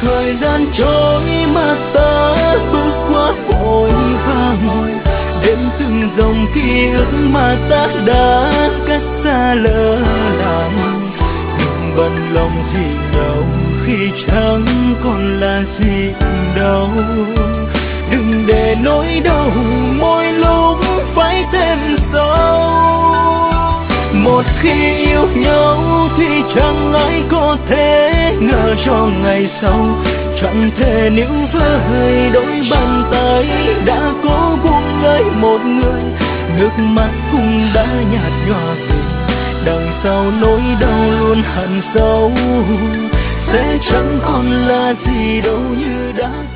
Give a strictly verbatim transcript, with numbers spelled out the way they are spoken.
thời gian trôi mà ta bước qua vội vàng, đêm từng dòng ký ức mà ta đã cách xa lỡ làng. Đừng bận lòng gì nhau khi chẳng còn là gì đâu, đừng để nỗi đau mỗi lúc phải thêm sâu. Một khi yêu nhau thì chẳng ai có thể ngờ cho ngày sau chẳng thể níu với đôi bàn tay đã cố buông lơi một người, nước mắt cũng đã nhạt nhòa dần. Đằng sau nỗi đau luôn hằn sâu sẽ chẳng còn là gì đâu như đã